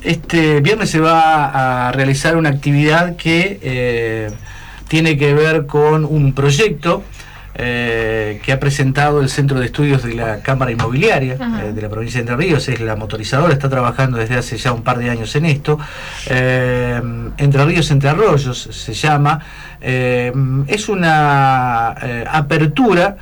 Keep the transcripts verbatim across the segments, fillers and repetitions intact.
Este viernes se va a realizar una actividad que eh, tiene que ver con un proyecto eh, que ha presentado el Centro de Estudios de la Cámara Inmobiliaria eh, de la provincia de Entre Ríos. Es la motorizadora, está trabajando desde hace ya un par de años en esto. Eh, Entre Ríos, Entre Arroyos se llama. Eh, es una eh, apertura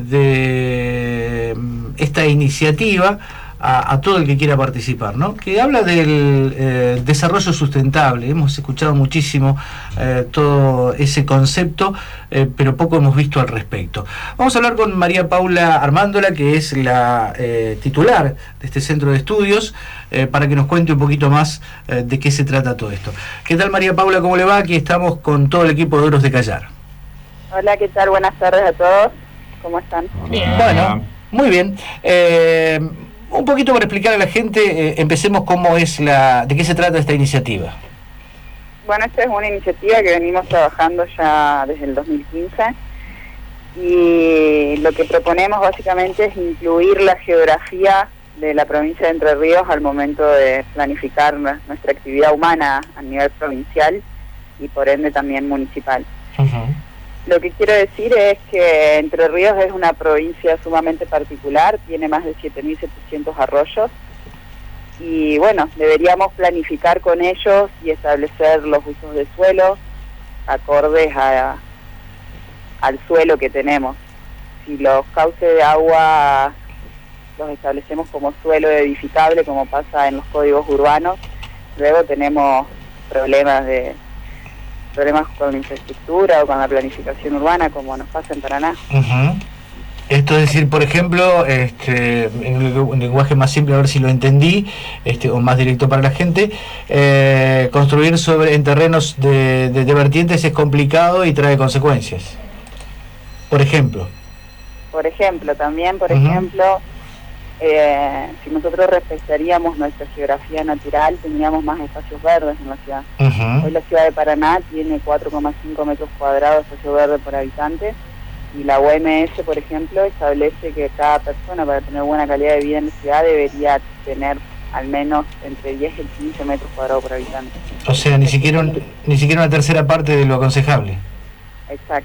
de esta iniciativa a, a todo el que quiera participar, ¿no? Que habla del eh, desarrollo sustentable. Hemos escuchado muchísimo eh, todo ese concepto, eh, pero poco hemos visto al respecto. Vamos a hablar con María Paula Armándola, que es la eh, titular de este centro de estudios, eh, para que nos cuente un poquito más eh, de qué se trata todo esto. ¿Qué tal, María Paula? ¿Cómo le va? Aquí estamos con todo el equipo de Oros de Callar. Hola, ¿qué tal? Buenas tardes a todos. ¿Cómo están? Bien. Bueno, muy bien. Eh, un poquito para explicar a la gente, eh, empecemos cómo es la, de qué se trata esta iniciativa. Bueno, esta es una iniciativa que venimos trabajando ya desde el dos mil quince y lo que proponemos básicamente es incluir la geografía de la provincia de Entre Ríos al momento de planificar nuestra actividad humana a nivel provincial y por ende también municipal. Uh-huh. Lo que quiero decir es que Entre Ríos es una provincia sumamente particular, tiene más de siete mil setecientos arroyos y bueno, deberíamos planificar con ellos y establecer los usos de suelo acordes a, al suelo que tenemos. Si los cauces de agua los establecemos como suelo edificable, como pasa en los códigos urbanos, luego tenemos problemas de problemas con la infraestructura o con la planificación urbana, como nos pasa en Paraná. Uh-huh. Esto es decir, por ejemplo, este, en un lenguaje más simple, a ver si lo entendí, este, o más directo para la gente, eh, construir sobre en terrenos de, de, de vertientes es complicado y trae consecuencias. Por ejemplo. Por ejemplo, también, por uh-huh. ejemplo, Eh, si nosotros respetaríamos nuestra geografía natural, tendríamos más espacios verdes en la ciudad. Uh-huh. Hoy la ciudad de Paraná tiene cuatro coma cinco metros cuadrados de espacio verde por habitante y la O M S, por ejemplo, establece que cada persona para tener buena calidad de vida en la ciudad debería tener al menos entre diez y quince metros cuadrados por habitante. O sea, ni siquiera, un, ni siquiera una tercera parte de lo aconsejable. Exacto.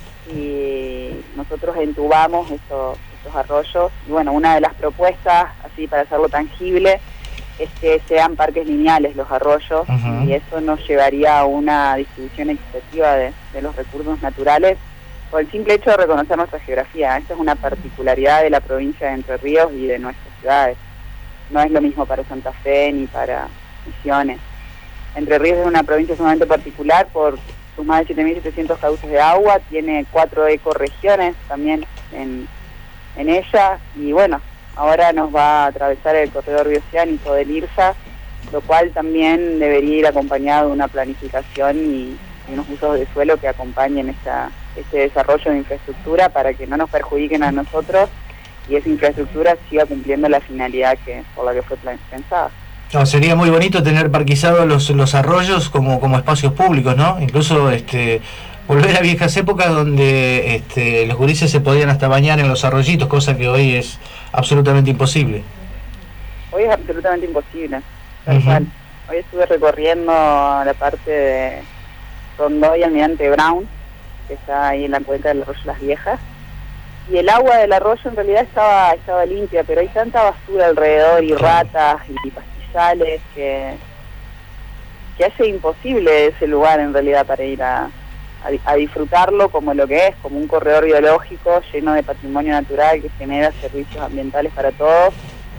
Y nosotros entubamos estos arroyos y bueno, una de las propuestas así para hacerlo tangible es que sean parques lineales los arroyos. Uh-huh. Y eso nos llevaría a una distribución equitativa de, de los recursos naturales por el simple hecho de reconocer nuestra geografía. Esta es una particularidad de la provincia de Entre Ríos y de nuestras ciudades. No es lo mismo para Santa Fe ni para Misiones. Entre Ríos es una provincia sumamente particular por sus más de siete mil setecientos cauces de agua, tiene cuatro ecorregiones también en en ella, y bueno, ahora nos va a atravesar el corredor bioceánico del IRSA, lo cual también debería ir acompañado de una planificación y, y unos usos de suelo que acompañen esta, este desarrollo de infraestructura para que no nos perjudiquen a nosotros y esa infraestructura siga cumpliendo la finalidad que por la que fue pensada. No, sería muy bonito tener parquizados los, los arroyos como, como espacios públicos, ¿no? Incluso este volver a viejas épocas donde este, los gurises se podían hasta bañar en los arroyitos, cosa que hoy es absolutamente imposible. Hoy es absolutamente imposible, tal cual. Uh-huh. Hoy estuve recorriendo la parte de Rondó y Almirante Brown, que está ahí en la cuenca del arroyo Las Viejas, y el agua del arroyo en realidad estaba, estaba limpia, pero hay tanta basura alrededor y ratas y pastizales que, que hace imposible ese lugar en realidad para ir a A, a disfrutarlo como lo que es, como un corredor biológico lleno de patrimonio natural que genera servicios ambientales para todos,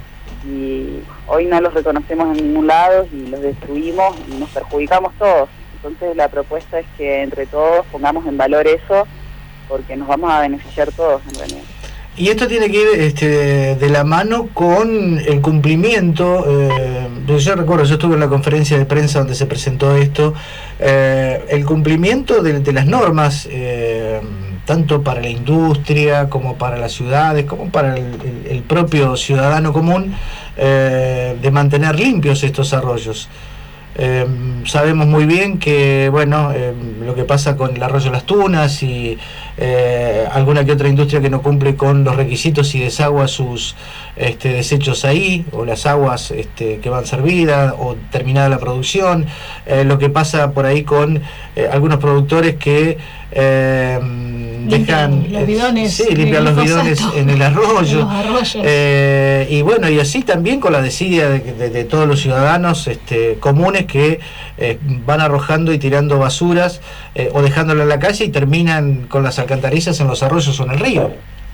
y hoy no los reconocemos en ningún lado y los destruimos y nos perjudicamos todos. Entonces la propuesta es que entre todos pongamos en valor eso, porque nos vamos a beneficiar todos en realidad. Y esto tiene que ir este, de la mano con el cumplimiento. Eh, yo recuerdo, yo estuve en la conferencia de prensa donde se presentó esto, eh, el cumplimiento de, de las normas, eh, tanto para la industria como para las ciudades, como para el, el, el propio ciudadano común, eh, de mantener limpios estos arroyos. Eh, sabemos muy bien que, bueno, eh, lo que pasa con el arroyo Las Tunas y eh, alguna que otra industria que no cumple con los requisitos y desagua sus este, desechos ahí, o las aguas este, que van servidas, o terminada la producción, eh, lo que pasa por ahí con eh, algunos productores que eh, dejan los bidones, sí, limpian los bidones en el arroyo, en los arroyos. Eh, y bueno, y así también con la desidia de, de, de todos los ciudadanos este, comunes que eh, van arrojando y tirando basuras eh, o dejándola en la calle y terminan con las alcantarillas en los arroyos o en el río.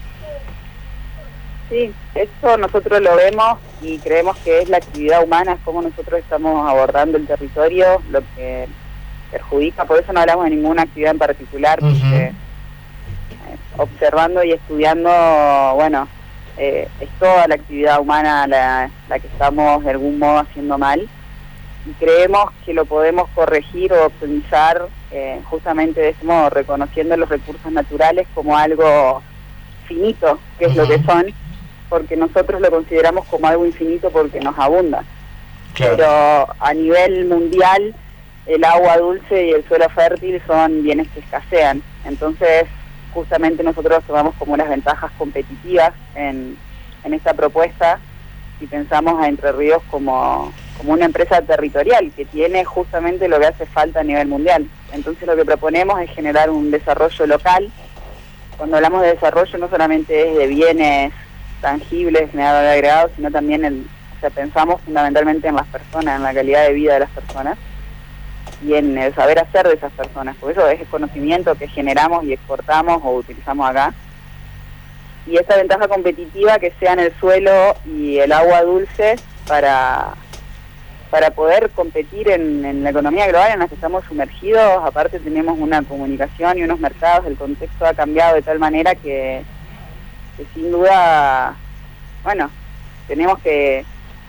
Sí, esto nosotros lo vemos y creemos que es la actividad humana, es como nosotros estamos abordando el territorio, lo que perjudica, por eso no hablamos de ninguna actividad en particular, Uh-huh. porque eh, observando y estudiando, bueno, eh, es toda la actividad humana la, la que estamos de algún modo haciendo mal, y creemos que lo podemos corregir o optimizar eh, justamente de ese modo, reconociendo los recursos naturales como algo finito, que es Uh-huh. lo que son, porque nosotros lo consideramos como algo infinito porque nos abunda. Claro. Pero a nivel mundial el agua dulce y el suelo fértil son bienes que escasean. Entonces, justamente nosotros tomamos como las ventajas competitivas en, en esta propuesta y pensamos a Entre Ríos como, como una empresa territorial que tiene justamente lo que hace falta a nivel mundial. Entonces lo que proponemos es generar un desarrollo local. Cuando hablamos de desarrollo no solamente es de bienes tangibles, generar valor agregado, sino también en, o sea, pensamos fundamentalmente en las personas, en la calidad de vida de las personas y en el saber hacer de esas personas, porque eso es el conocimiento que generamos y exportamos o utilizamos acá. Y esta ventaja competitiva que sea en el suelo y el agua dulce para, para poder competir en, en la economía global en la que estamos sumergidos. Aparte tenemos una comunicación y unos mercados, el contexto ha cambiado de tal manera que que sin duda, bueno, tenemos que,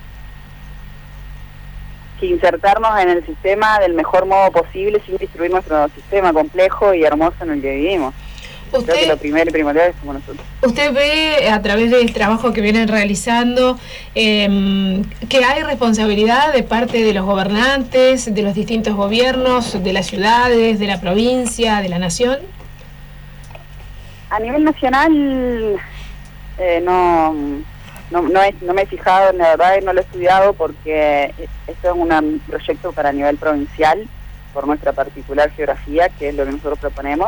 que insertarnos en el sistema del mejor modo posible sin destruir nuestro sistema complejo y hermoso en el que vivimos. Usted, Creo que lo primero y primordial es como nosotros. Usted ve a través del trabajo que vienen realizando eh, que hay responsabilidad de parte de los gobernantes, de los distintos gobiernos, de las ciudades, de la provincia, de la nación. A nivel nacional eh, no, no, no, he, no me he fijado, la verdad no lo he estudiado porque esto es un proyecto para nivel provincial por nuestra particular geografía, que es lo que nosotros proponemos.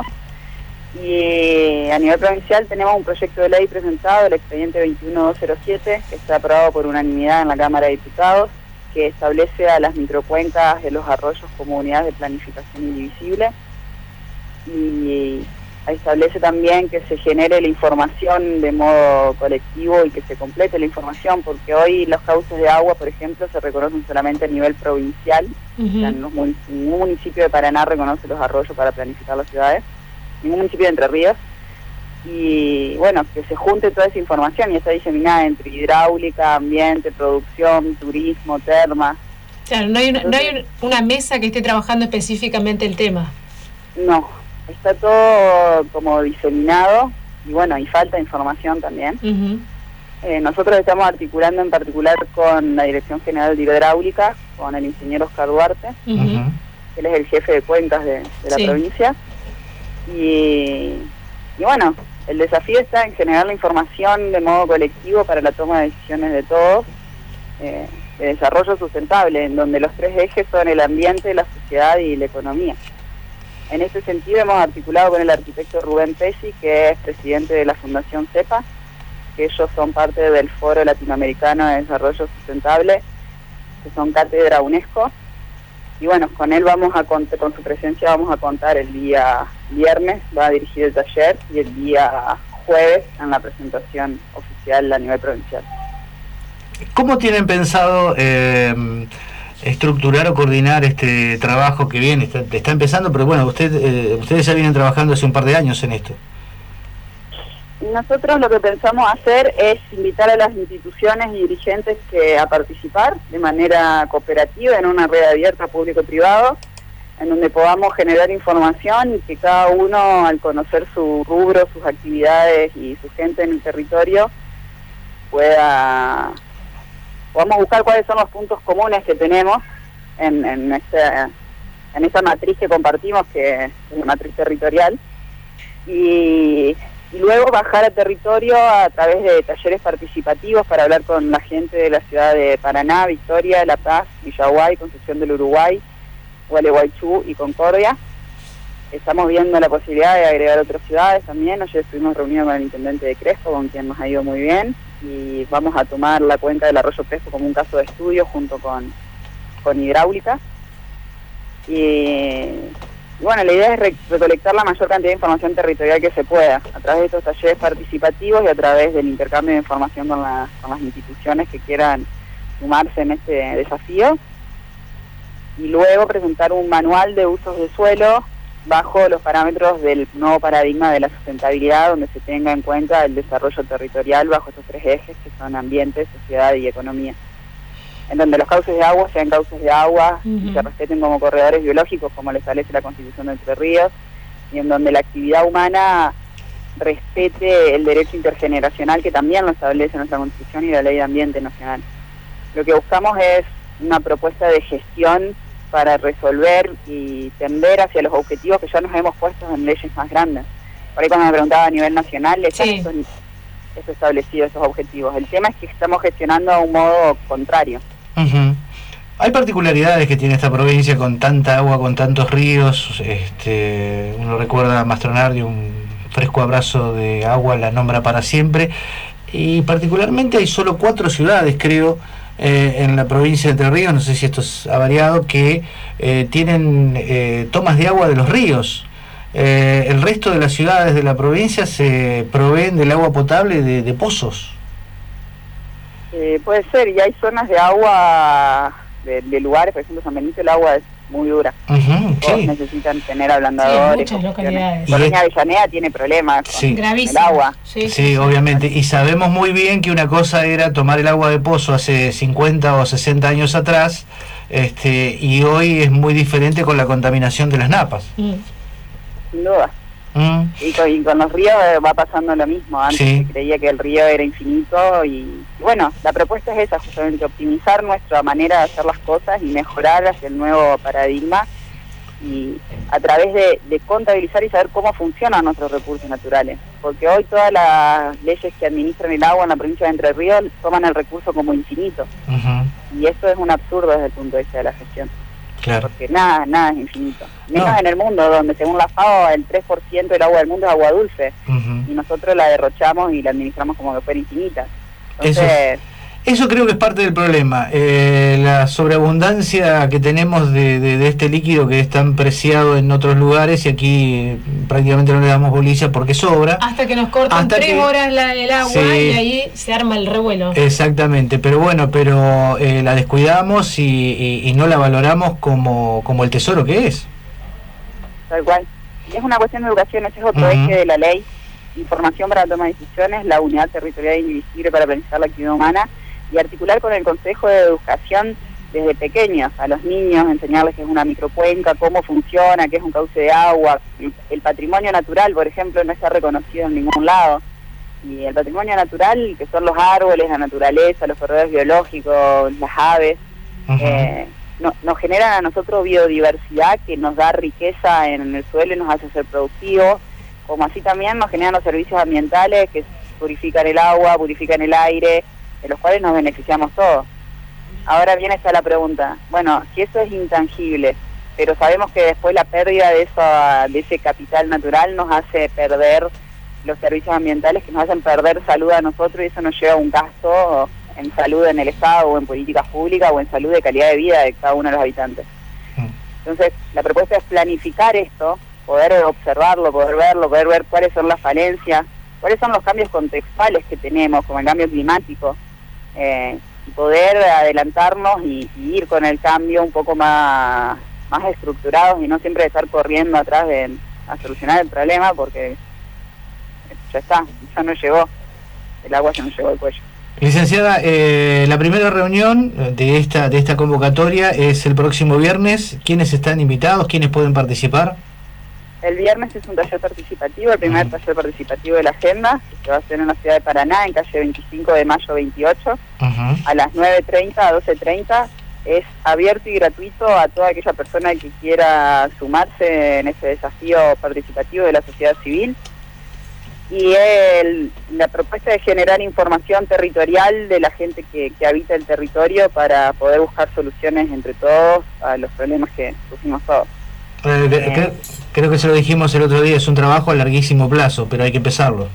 Y a nivel provincial tenemos un proyecto de ley presentado, el expediente veintiuno mil doscientos siete, que está aprobado por unanimidad en la Cámara de Diputados, que establece a las microcuencas de los arroyos como unidades de planificación indivisible y establece también que se genere la información de modo colectivo y que se complete la información, porque hoy los cauces de agua, por ejemplo, se reconocen solamente a nivel provincial. Uh-huh. O sea, en los munic- ningún municipio de Paraná reconoce los arroyos para planificar las ciudades, ningún municipio de Entre Ríos. Y bueno, que se junte toda esa información y está diseminada entre hidráulica, ambiente, producción, turismo, termas. Claro, no hay una, no hay una mesa que esté trabajando específicamente el tema. No. Está todo como diseminado y bueno, y falta información también. Uh-huh. Eh, nosotros estamos articulando en particular con la Dirección General de Hidráulica, con el ingeniero Oscar Duarte, uh-huh. Él es el jefe de cuencas de, de la sí. provincia. Y, y bueno, el desafío está en generar la información de modo colectivo para la toma de decisiones de todos, eh, de desarrollo sustentable, en donde los tres ejes son el ambiente, la sociedad y la economía. En este sentido hemos articulado con el arquitecto Rubén Pesci, que es presidente de la Fundación CEPA, que ellos son parte del Foro Latinoamericano de Desarrollo Sustentable, que son cátedra UNESCO. Y bueno, con él vamos a con su presencia vamos a contar el día viernes, va a dirigir el taller, y el día jueves en la presentación oficial a nivel provincial. ¿Cómo tienen pensado eh, estructurar o coordinar este trabajo que viene? Está, está empezando, pero bueno, usted, eh, ustedes ya vienen trabajando hace un par de años en esto. Nosotros lo que pensamos hacer es invitar a las instituciones y dirigentes que a participar de manera cooperativa en una red abierta público-privado, en donde podamos generar información y que cada uno, al conocer su rubro, sus actividades y su gente en el territorio, pueda podamos buscar cuáles son los puntos comunes que tenemos en, en, este, en esta matriz que compartimos, que es la matriz territorial, y, y luego bajar a territorio a través de talleres participativos para hablar con la gente de la ciudad de Paraná, Victoria, La Paz, Villaguay, Concepción del Uruguay, Gualeguaychú y Concordia. Estamos viendo la posibilidad de agregar otras ciudades también. Ayer estuvimos reunidos con el intendente de Crespo, con quien nos ha ido muy bien, y vamos a tomar la cuenca del arroyo Crespo como un caso de estudio junto con, con hidráulica. Y, y bueno, la idea es re recolectar la mayor cantidad de información territorial que se pueda, a través de estos talleres participativos y a través del intercambio de información con, la, con las instituciones que quieran sumarse en este desafío. Y luego presentar un manual de usos de suelo bajo los parámetros del nuevo paradigma de la sustentabilidad, donde se tenga en cuenta el desarrollo territorial bajo estos tres ejes que son ambiente, sociedad y economía, en donde los cauces de agua sean cauces de agua uh-huh. y se respeten como corredores biológicos, como lo establece la Constitución de Entre Ríos, y en donde la actividad humana respete el derecho intergeneracional, que también lo establece nuestra Constitución y la Ley de Ambiente Nacional. Lo que buscamos es una propuesta de gestión para resolver y tender hacia los objetivos que ya nos hemos puesto en leyes más grandes. Por ahí cuando me preguntaba a nivel nacional, están sí. estos establecidos, estos objetivos. El tema es que estamos gestionando a un modo contrario. Uh-huh. Hay particularidades que tiene esta provincia con tanta agua, con tantos ríos. Este, uno recuerda a Mastronardi, un fresco abrazo de agua, la nombra para siempre. Y particularmente hay solo cuatro ciudades, creo, Eh, en la provincia de Entre Ríos, no sé si esto ha variado, que eh, tienen eh, tomas de agua de los ríos. Eh, el resto de las ciudades de la provincia se proveen del agua potable de, de pozos. Eh, puede ser, y hay zonas de agua de, de lugares, por ejemplo San Benito, el agua es muy dura. Uh-huh, Todos sí. necesitan tener ablandadores. Sí, muchas localidades. Colonia Avellaneda tiene problemas con sí. el agua. Sí, sí, sí, obviamente. Y sabemos muy bien que una cosa era tomar el agua de pozo hace cincuenta o sesenta años atrás, este, y hoy es muy diferente con la contaminación de las napas. Mm. Sin duda. Mm. Y, con, y con los ríos va pasando lo mismo. Antes sí. se creía que el río era infinito y, y bueno, la propuesta es esa, justamente optimizar nuestra manera de hacer las cosas y mejorar hacia el nuevo paradigma, y a través de, de contabilizar y saber cómo funcionan nuestros recursos naturales, porque hoy todas las leyes que administran el agua en la provincia de Entre Ríos toman el recurso como infinito. Uh-huh. Y eso es un absurdo desde el punto de vista de la gestión. Claro. Porque nada, nada es infinito. Menos no. en el mundo, donde según la FAO el tres por ciento del agua del mundo es agua dulce. Uh-huh. Y nosotros la derrochamos y la administramos como que fuera infinita. Entonces, eso, eso creo que es parte del problema. Eh, la sobreabundancia que tenemos de, de, de este líquido que es tan preciado en otros lugares, y aquí prácticamente no le damos bolilla porque sobra. Hasta que nos cortan Hasta tres que, horas la, el agua sí, y ahí se arma el revuelo. Exactamente, pero bueno, pero eh, la descuidamos y, y, y no la valoramos como, como el tesoro que es. Tal cual. Y es una cuestión de educación, ese es otro uh-huh. eje de la ley. Información para la toma de decisiones, la unidad territorial indivisible para planificar la actividad humana, y articular con el Consejo de Educación desde pequeños a los niños, enseñarles qué es una microcuenca, cómo funciona, qué es un cauce de agua. El, el patrimonio natural, por ejemplo, no está reconocido en ningún lado. Y el patrimonio natural, que son los árboles, la naturaleza, los corredores biológicos, las aves, uh-huh. eh, no, nos generan a nosotros biodiversidad que nos da riqueza en el suelo y nos hace ser productivos, como así también nos generan los servicios ambientales que purifican el agua, purifican el aire, de los cuales nos beneficiamos todos. Ahora bien está la pregunta, bueno, si eso es intangible, pero sabemos que después la pérdida de, eso, de ese capital natural nos hace perder los servicios ambientales, que nos hacen perder salud a nosotros, y eso nos lleva a un gasto en salud en el Estado, o en políticas públicas, o en salud de calidad de vida de cada uno de los habitantes. Entonces, la propuesta es planificar esto, poder observarlo, poder verlo, poder ver cuáles son las falencias, cuáles son los cambios contextuales que tenemos, como el cambio climático, eh, y poder adelantarnos y, y ir con el cambio un poco más, más estructurados, y no siempre estar corriendo atrás de a solucionar el problema, porque ya está, ya no llegó, el agua ya no llegó al cuello. Licenciada, eh, la primera reunión de esta de esta convocatoria es el próximo viernes. ¿Quiénes están invitados? ¿Quiénes pueden participar? El viernes es un taller participativo, el primer uh-huh. taller participativo de la agenda, que se va a hacer en la ciudad de Paraná, en calle veinticinco de mayo veintiocho, uh-huh. a las nueve treinta a doce treinta. Es abierto y gratuito a toda aquella persona que quiera sumarse en este desafío participativo de la sociedad civil. y el, la propuesta de generar información territorial de la gente que, que habita el territorio para poder buscar soluciones entre todos a los problemas que pusimos todos. Eh, eh, creo, creo que se lo dijimos el otro día, es un trabajo a larguísimo plazo, pero hay que empezarlo.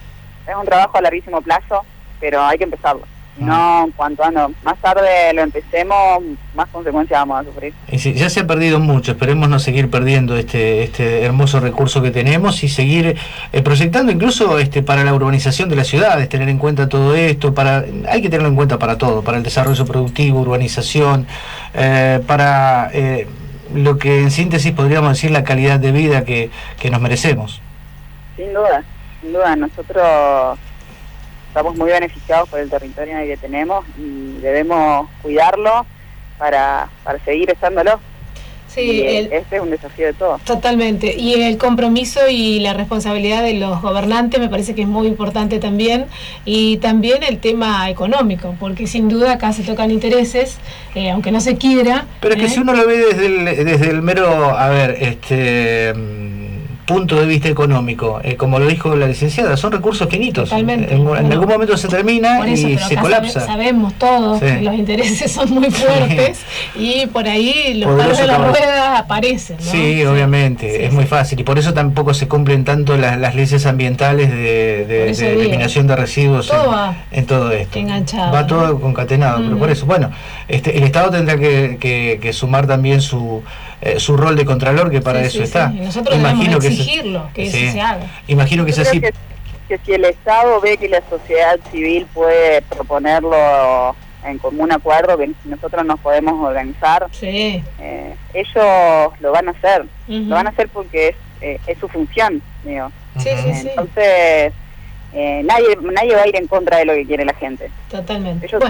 Es un trabajo a larguísimo plazo, pero hay que empezarlo. No, cuanto ano, más tarde lo empecemos, más consecuencias vamos a sufrir. Y sí, ya se ha perdido mucho, esperemos no seguir perdiendo este este hermoso recurso que tenemos y seguir eh, proyectando incluso este para la urbanización de las ciudades, tener en cuenta todo esto, para hay que tenerlo en cuenta para todo, para el desarrollo productivo, urbanización, eh, para eh, lo que en síntesis podríamos decir la calidad de vida que, que nos merecemos. Sin duda, sin duda, nosotros estamos muy beneficiados por el territorio que tenemos y debemos cuidarlo para, para seguir estándolo. Sí, el, este es un desafío de todos. Totalmente. Y el compromiso y la responsabilidad de los gobernantes me parece que es muy importante también. Y también el tema económico, porque sin duda acá se tocan intereses, eh, aunque no se quiera. Pero es que ¿eh? si uno lo ve desde el, desde el mero, a ver, este... punto de vista económico, eh, como lo dijo la licenciada, son recursos finitos. Totalmente. En, en bueno, algún momento se termina eso, y se colapsa. Sabe, sabemos todos sí. que los intereses son muy fuertes sí. y por ahí los palos de la rueda aparecen, ¿no? Sí, sí, obviamente, sí, es sí. muy fácil y por eso tampoco se cumplen tanto las, las leyes ambientales de, de, de eliminación de residuos todo en, va en todo esto. Enganchado, va ¿no? todo concatenado, mm. pero por eso, bueno, este, el Estado tendrá que, que, que sumar también su eh, su rol de contralor, que para sí, eso sí, está. Sí. Nosotros imagino que exigirlo, que sí. eso se haga. Imagino que Yo es así. Que, que si el Estado ve que la sociedad civil puede proponerlo en común acuerdo, que nosotros nos podemos organizar, sí. eh, ellos lo van a hacer. Uh-huh. Lo van a hacer porque es, eh, es su función, digo. Sí, uh-huh. sí, sí. Entonces, eh, nadie, nadie va a ir en contra de lo que quiere la gente. Totalmente. Ellos, bueno.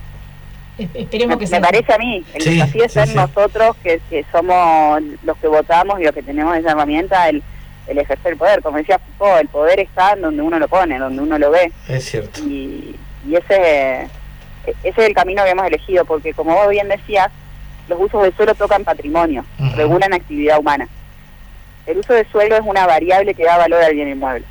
Esperemos me, que me sea. parece a mí, el sí, desafío es sí, ser sí. nosotros que, que somos los que votamos y los que tenemos esa herramienta, el, el ejercer el poder. Como decía Foucault, el poder está donde uno lo pone, donde uno lo ve. Es cierto. Y, y ese, ese es el camino que hemos elegido, porque como vos bien decías, los usos del suelo tocan patrimonio, uh-huh. regulan actividad humana. El uso del suelo es una variable que da valor al bien inmueble.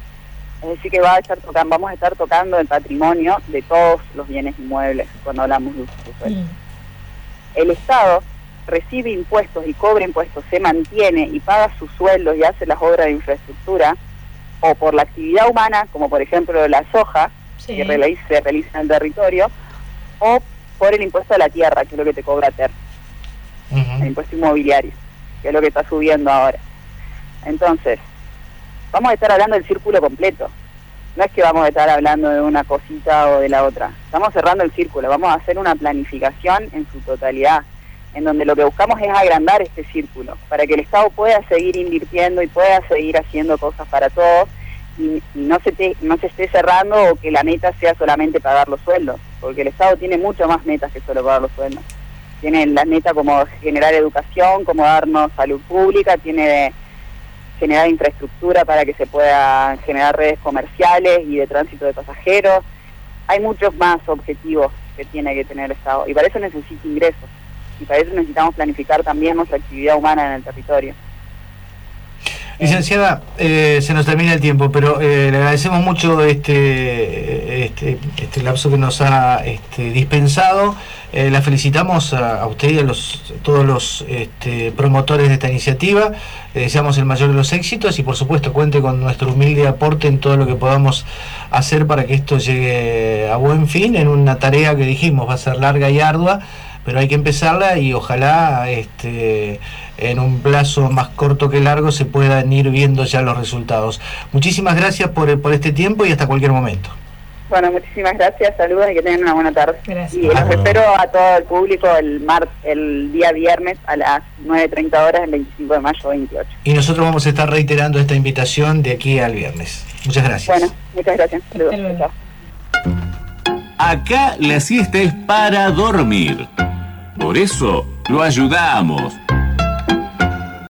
Es decir, que va a estar tocando, vamos a estar tocando el patrimonio de todos los bienes inmuebles cuando hablamos de uso de suelo. Mm. El Estado recibe impuestos y cobra impuestos, se mantiene y paga sus sueldos y hace las obras de infraestructura, o por la actividad humana, como por ejemplo la soja, sí. que realiza, se realiza en el territorio, o por el impuesto a la tierra, que es lo que te cobra T E R, uh-huh. el impuesto inmobiliario, que es lo que está subiendo ahora. Entonces, vamos a estar hablando del círculo completo. No es que vamos a estar hablando de una cosita o de la otra. Estamos cerrando el círculo. Vamos a hacer una planificación en su totalidad, en donde lo que buscamos es agrandar este círculo, para que el Estado pueda seguir invirtiendo y pueda seguir haciendo cosas para todos, y, y no se te, no se esté cerrando o que la meta sea solamente pagar los sueldos, porque el Estado tiene mucho más metas que solo pagar los sueldos. Tiene la meta como generar educación, como darnos salud pública, tiene de generar infraestructura para que se puedan generar redes comerciales y de tránsito de pasajeros. Hay muchos más objetivos que tiene que tener el Estado y para eso necesita ingresos y para eso necesitamos planificar también nuestra actividad humana en el territorio. Licenciada, eh, se nos termina el tiempo, pero eh, le agradecemos mucho este este, este lapso que nos ha este, dispensado. Eh, la felicitamos a, a usted y a los, todos los este, promotores de esta iniciativa. Le deseamos el mayor de los éxitos y por supuesto cuente con nuestro humilde aporte en todo lo que podamos hacer para que esto llegue a buen fin en una tarea que dijimos va a ser larga y ardua, pero hay que empezarla y ojalá este, en un plazo más corto que largo se puedan ir viendo ya los resultados. Muchísimas gracias por, por este tiempo y hasta cualquier momento. Bueno, muchísimas gracias, saludos y que tengan una buena tarde. Gracias. Y los ah, espero a todo el público el mar, el día viernes a las nueve treinta horas, el veinticinco de mayo veintiocho. Y nosotros vamos a estar reiterando esta invitación de aquí al viernes. Muchas gracias. Bueno, muchas gracias. Saludos. Chao. Acá la siesta es para dormir. Por eso lo ayudamos.